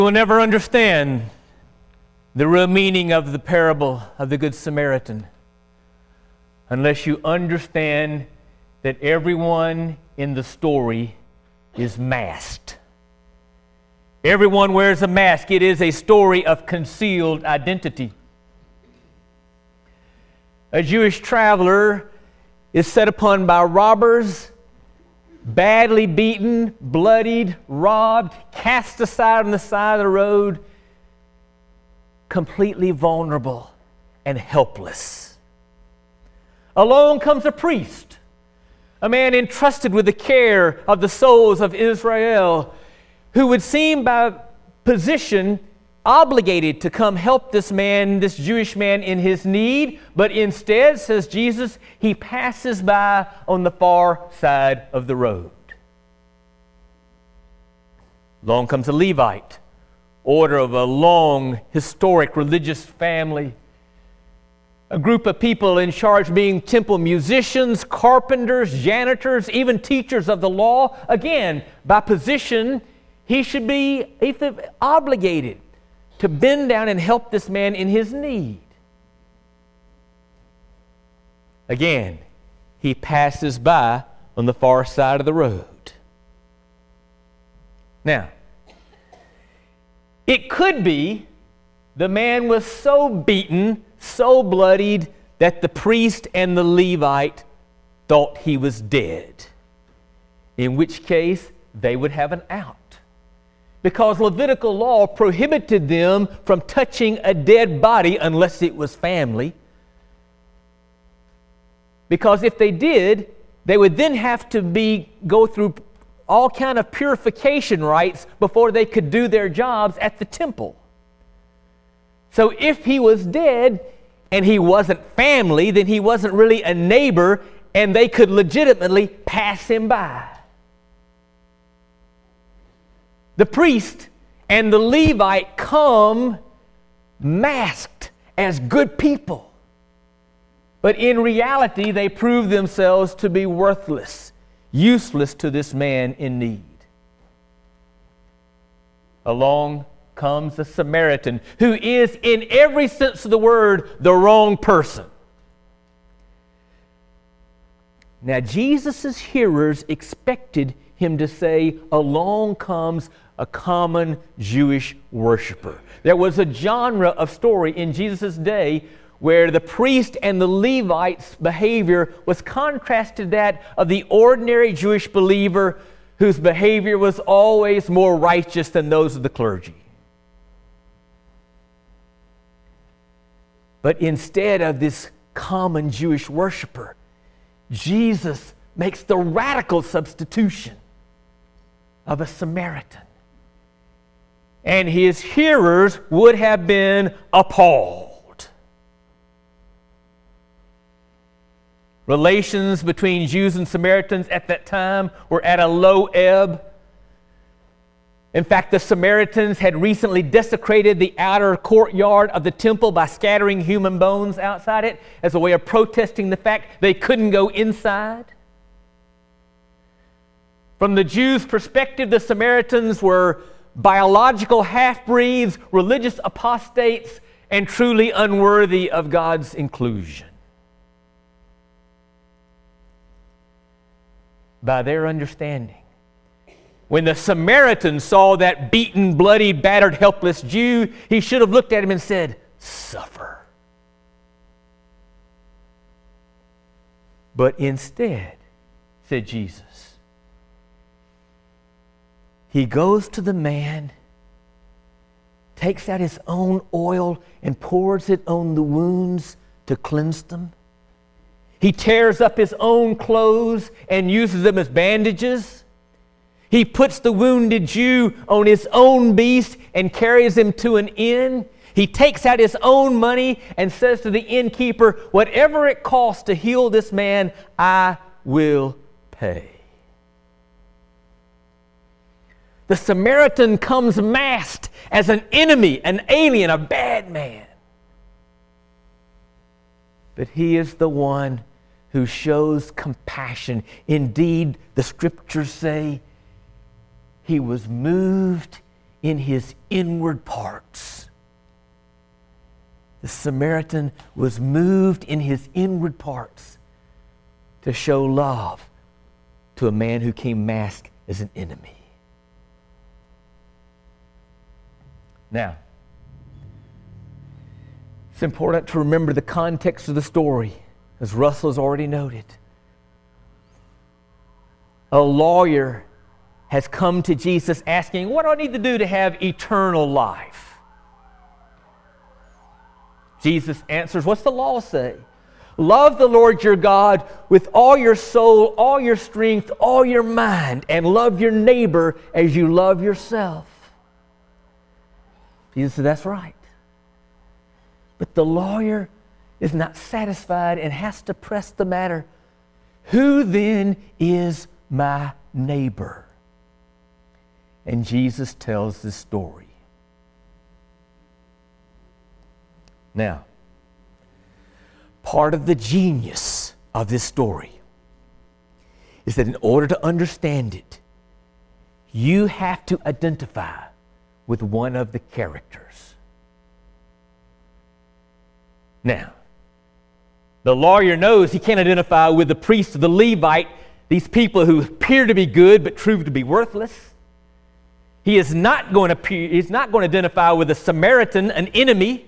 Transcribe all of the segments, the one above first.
You will never understand the real meaning of the parable of the Good Samaritan unless you understand that everyone in the story is masked. Everyone wears a mask. It is a story of concealed identity. A Jewish traveler is set upon by robbers, badly beaten, bloodied, robbed, cast aside on the side of the road, completely vulnerable and helpless. Along comes a priest, a man entrusted with the care of the souls of Israel, who would seem by position obligated to come help this man, this Jewish man, in his need, but instead, says Jesus, he passes by on the far side of the road. Along comes a Levite, order of a long, historic, religious family, a group of people in charge of being temple musicians, carpenters, janitors, even teachers of the law. Again, by position, he should be obligated to bend down and help this man in his need. Again, he passes by on the far side of the road. Now, it could be the man was so beaten, so bloodied, that the priest and the Levite thought he was dead, in which case they would have an out, because Levitical law prohibited them from touching a dead body unless it was family. Because if they did, they would then have to go through all kind of purification rites before they could do their jobs at the temple. So if he was dead and he wasn't family, then he wasn't really a neighbor, and they could legitimately pass him by. The priest and the Levite come masked as good people, but in reality they prove themselves to be worthless, useless to this man in need. Along comes a Samaritan who is, in every sense of the word, the wrong person. Now, Jesus' hearers expected him to say, along comes a common Jewish worshiper. There was a genre of story in Jesus' day where the priest and the Levite's behavior was contrasted to that of the ordinary Jewish believer, whose behavior was always more righteous than those of the clergy. But instead of this common Jewish worshiper, Jesus makes the radical substitution of a Samaritan. And his hearers would have been appalled. Relations between Jews and Samaritans at that time were at a low ebb. In fact, the Samaritans had recently desecrated the outer courtyard of the temple by scattering human bones outside it as a way of protesting the fact they couldn't go inside. From the Jews' perspective, the Samaritans were biological half-breeds, religious apostates, and truly unworthy of God's inclusion. By their understanding, when the Samaritan saw that beaten, bloody, battered, helpless Jew, he should have looked at him and said, "Suffer." But instead, said Jesus, he goes to the man, takes out his own oil and pours it on the wounds to cleanse them. He tears up his own clothes and uses them as bandages. He puts the wounded Jew on his own beast and carries him to an inn. He takes out his own money and says to the innkeeper, "Whatever it costs to heal this man, I will pay." The Samaritan comes masked as an enemy, an alien, a bad man. But he is the one who shows compassion. Indeed, the Scriptures say he was moved in his inward parts. The Samaritan was moved in his inward parts to show love to a man who came masked as an enemy. Now, it's important to remember the context of the story, as Russell has already noted. A lawyer has come to Jesus asking, what do I need to do to have eternal life? Jesus answers, what's the law say? Love the Lord your God with all your soul, all your strength, all your mind, and love your neighbor as you love yourself. Jesus said, that's right. But the lawyer is not satisfied and has to press the matter. Who then is my neighbor? And Jesus tells this story. Now, part of the genius of this story is that in order to understand it, you have to identify with one of the characters. Now, the lawyer knows he can't identify with the priest or the Levite, these people who appear to be good but prove to be worthless. He is not going to identify with the Samaritan, an enemy.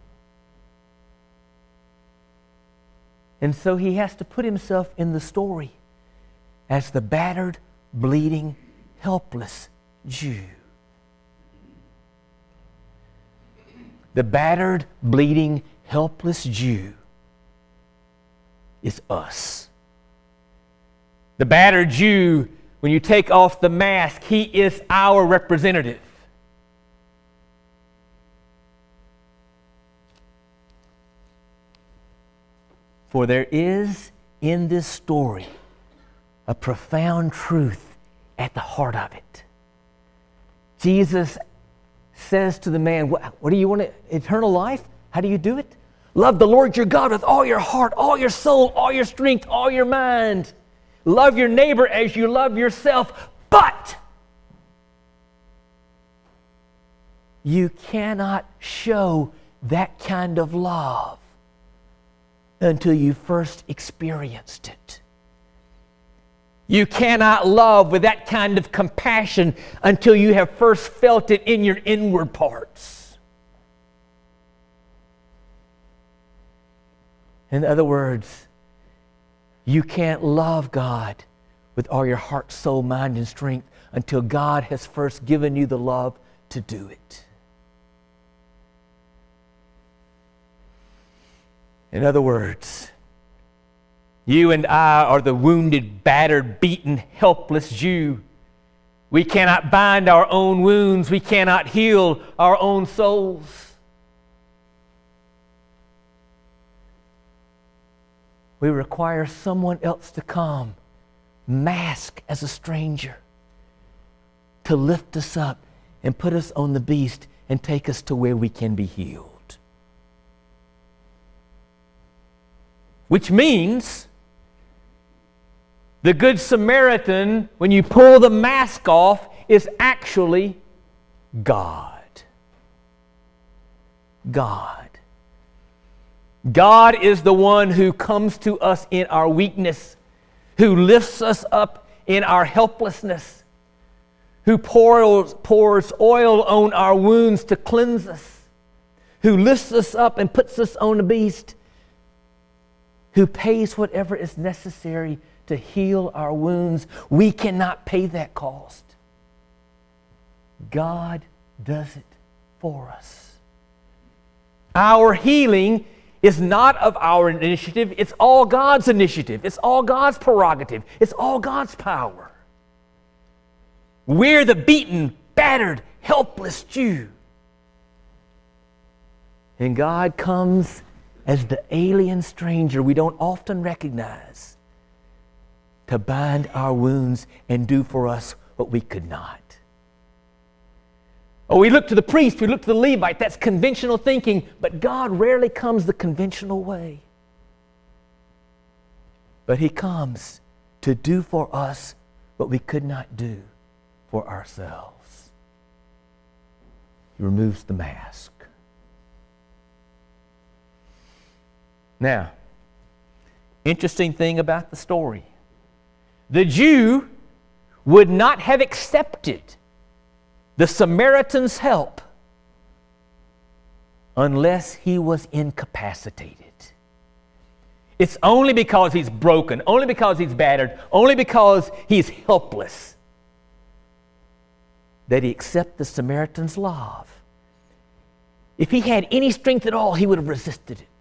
And so he has to put himself in the story as the battered, bleeding, helpless Jew. The battered, bleeding, helpless Jew is us. The battered Jew, when you take off the mask, he is our representative. For there is in this story a profound truth at the heart of it. Jesus says to the man, what do you want? Eternal life? How do you do it? Love the Lord your God with all your heart, all your soul, all your strength, all your mind. Love your neighbor as you love yourself. But you cannot show that kind of love until you first experienced it. You cannot love with that kind of compassion until you have first felt it in your inward parts. In other words, you can't love God with all your heart, soul, mind, and strength until God has first given you the love to do it. In other words, you and I are the wounded, battered, beaten, helpless Jew. We cannot bind our own wounds. We cannot heal our own souls. We require someone else to come, masked as a stranger, to lift us up and put us on the beast and take us to where we can be healed. Which means the Good Samaritan, when you pull the mask off, is actually God. God. God is the one who comes to us in our weakness, who lifts us up in our helplessness, who pours oil on our wounds to cleanse us, who lifts us up and puts us on a beast, who pays whatever is necessary to heal our wounds. We cannot pay that cost. God does it for us. Our healing is not of our initiative. It's all God's initiative. It's all God's prerogative. It's all God's power. We're the beaten, battered, helpless Jew. And God comes as the alien stranger we don't often recognize to bind our wounds and do for us what we could not. Oh, we look to the priest, we look to the Levite. That's conventional thinking, but God rarely comes the conventional way. But He comes to do for us what we could not do for ourselves. He removes the mask. Now, interesting thing about the story. The Jew would not have accepted the Samaritan's help unless he was incapacitated. It's only because he's broken, only because he's battered, only because he's helpless that he accepts the Samaritan's love. If he had any strength at all, he would have resisted it.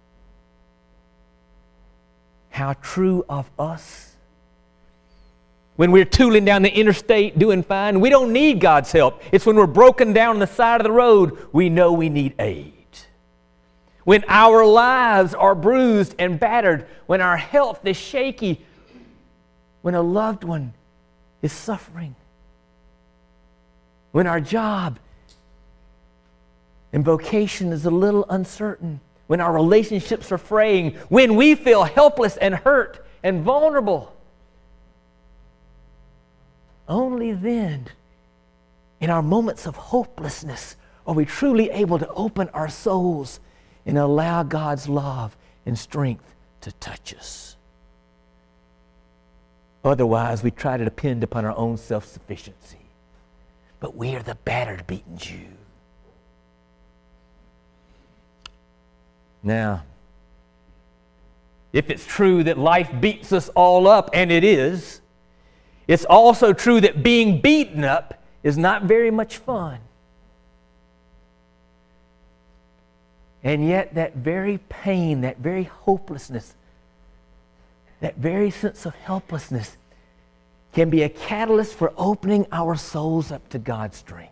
How true of us. When we're tooling down the interstate doing fine, we don't need God's help. It's when we're broken down on the side of the road, we know we need aid. When our lives are bruised and battered, when our health is shaky, when a loved one is suffering, when our job and vocation is a little uncertain, when our relationships are fraying, when we feel helpless and hurt and vulnerable, only then, in our moments of hopelessness, are we truly able to open our souls and allow God's love and strength to touch us. Otherwise, we try to depend upon our own self-sufficiency. But we are the battered, beaten Jew. Now, if it's true that life beats us all up, and it is, it's also true that being beaten up is not very much fun. And yet that very pain, that very hopelessness, that very sense of helplessness can be a catalyst for opening our souls up to God's strength.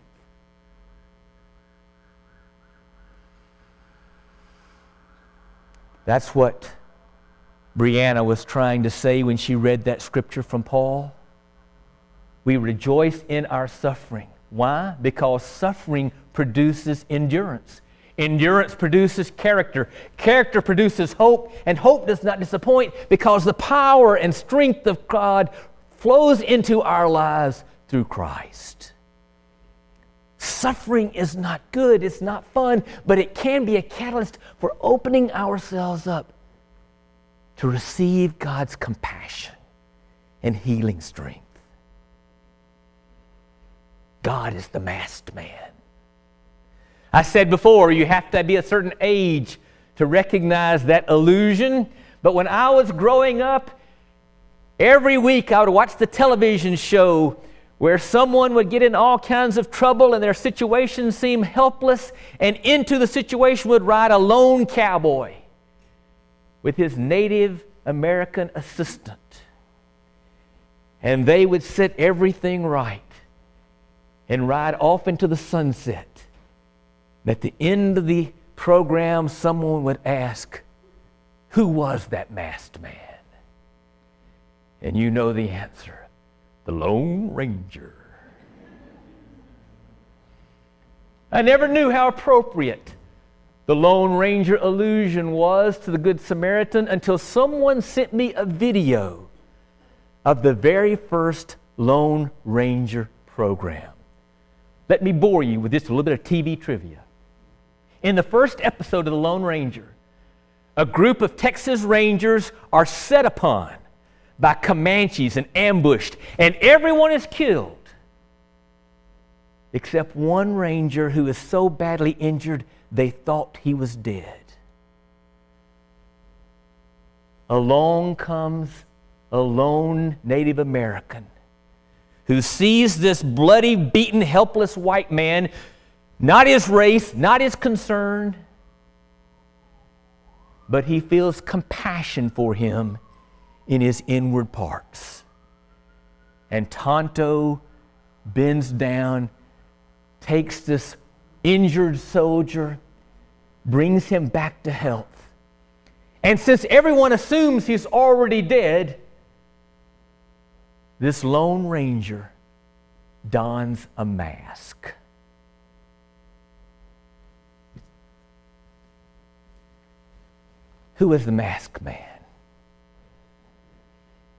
That's what Brianna was trying to say when she read that scripture from Paul. We rejoice in our suffering. Why? Because suffering produces endurance. Endurance produces character. Character produces hope, and hope does not disappoint because the power and strength of God flows into our lives through Christ. Suffering is not good, it's not fun, but it can be a catalyst for opening ourselves up to receive God's compassion and healing strength. God is the masked man. I said before, you have to be a certain age to recognize that illusion. But when I was growing up, every week I would watch the television show where someone would get in all kinds of trouble and their situation seemed helpless, and into the situation would ride a lone cowboy with his Native American assistant. And they would set everything right and ride off into the sunset. At the end of the program, someone would ask, who was that masked man? And you know the answer, the Lone Ranger. I never knew how appropriate the Lone Ranger allusion was to the Good Samaritan until someone sent me a video of the very first Lone Ranger program. Let me bore you with just a little bit of TV trivia. In the first episode of The Lone Ranger, a group of Texas Rangers are set upon by Comanches and ambushed, and everyone is killed except one ranger who is so badly injured they thought he was dead. Along comes a lone Native American who sees this bloody, beaten, helpless white man, not his race, not his concern, but he feels compassion for him in his inward parts. And Tonto bends down, takes this injured soldier, brings him back to health. And since everyone assumes he's already dead, this Lone Ranger dons a mask. Who is the masked man?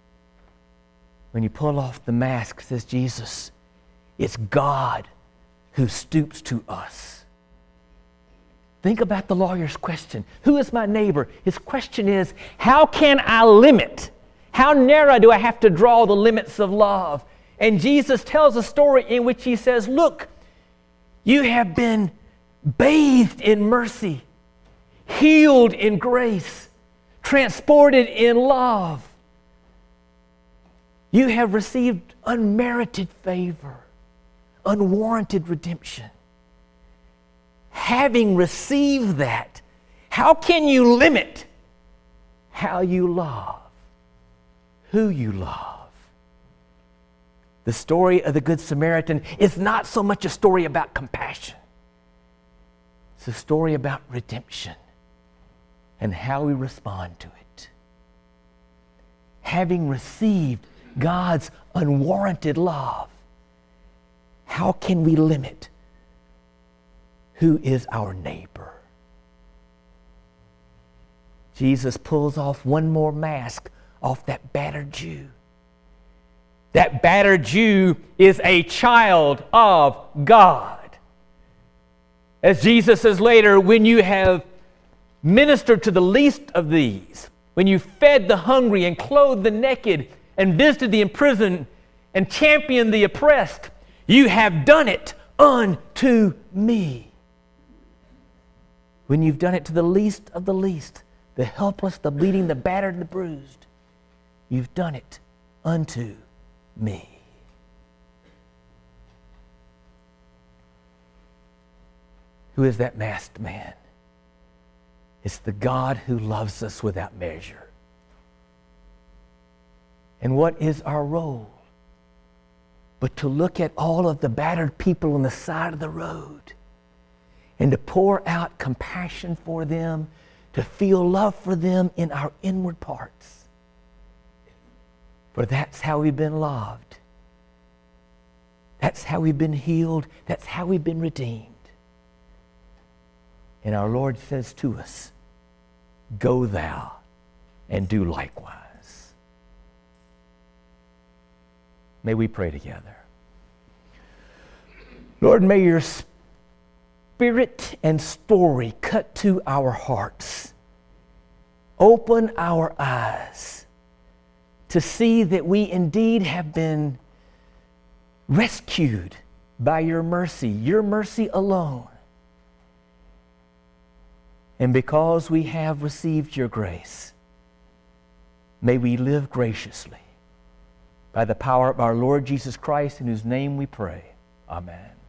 When you pull off the mask, says Jesus, it's God who stoops to us. Think about the lawyer's question. Who is my neighbor? His question is, how can I limit? How narrow do I have to draw the limits of love? And Jesus tells a story in which he says, look, you have been bathed in mercy, healed in grace, transported in love. You have received unmerited favor, unwarranted redemption. Having received that, how can you limit how you love, who you love? The story of the Good Samaritan is not so much a story about compassion. It's a story about redemption and how we respond to it. Having received God's unwarranted love, how can we limit who is our neighbor? Jesus pulls off one more mask off that battered Jew. That battered Jew is a child of God. As Jesus says later, when you have ministered to the least of these, when you fed the hungry and clothed the naked and visited the imprisoned and championed the oppressed, you have done it unto me. When you've done it to the least of the least, the helpless, the bleeding, the battered, the bruised, you've done it unto me. Who is that masked man? It's the God who loves us without measure. And what is our role? But to look at all of the battered people on the side of the road and to pour out compassion for them, to feel love for them in our inward parts. For that's how we've been loved. That's how we've been healed. That's how we've been redeemed. And our Lord says to us, go thou and do likewise. May we pray together. Lord, may your spirit and story cut to our hearts. Open our eyes to see that we indeed have been rescued by your mercy alone. And because we have received your grace, may we live graciously by the power of our Lord Jesus Christ, in whose name we pray. Amen.